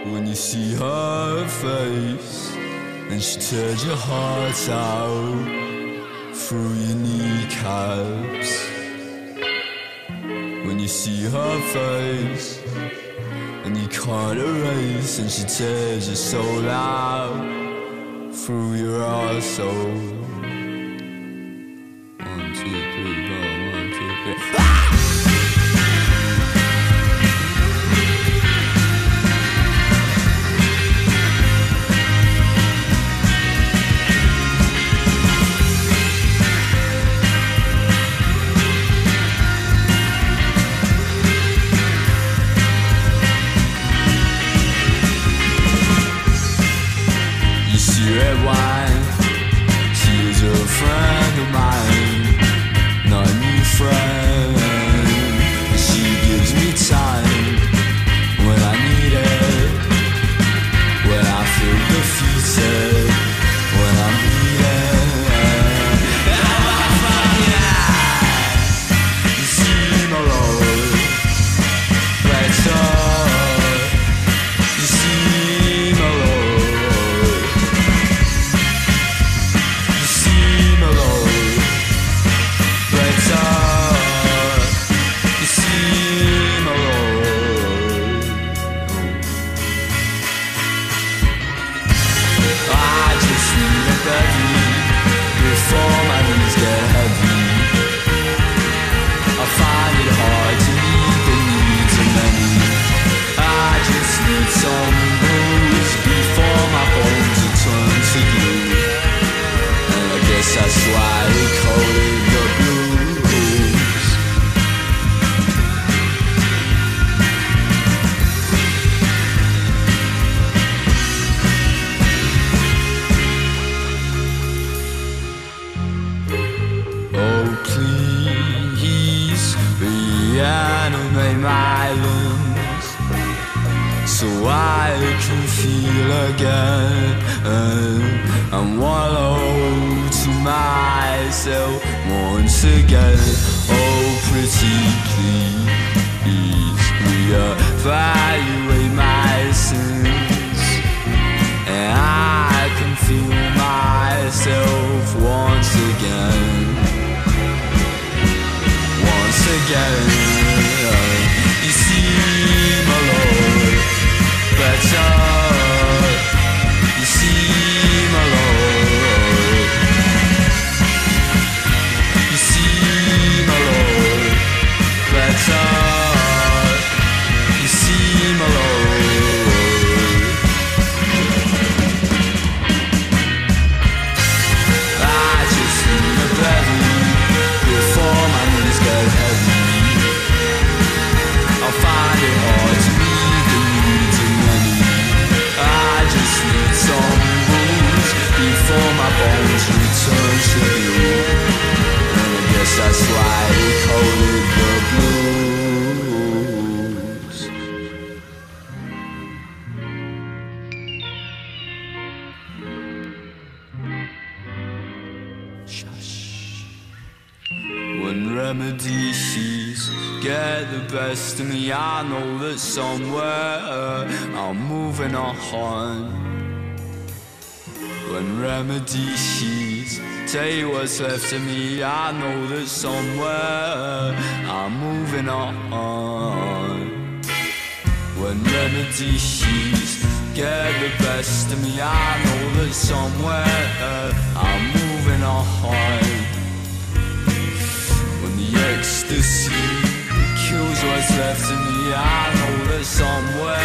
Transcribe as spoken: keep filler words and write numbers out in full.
When you see her face, and she tears your heart out through your kneecaps. When you see her face, and you can't erase, and she tears your soul out through your arsehole. One, two, three, four, one, two, three. Ah! Red wine, she is a friend of mine, not a new friend. She gives me time when I need it, when I feel defeated, when I'm bleeding. You see my love, better. You see my love. Some booze before my bones return to you, and I guess that's why we call it the blues. Oh please, reanimate my limbs, so I can feel again, and wallow to myself once again. Oh pretty please, reevaluate my sins, and I can feel myself once again, once again. You see my love, better. You see my love. You see my love, better. You see my love. I just need a belly before my knees get heavy. I'll find it hard to meet the needs of many. I just need some booze before my bones return to you, and I guess that's why we call it the blues. Shush. When remedies get the best of me, I know that somewhere I'm moving on. When remedies take what's left of me, I know that somewhere I'm moving on. When remedies get the best of me, I know that somewhere I'm moving on. When the ecstasy kills what's left of me, I know that somewhere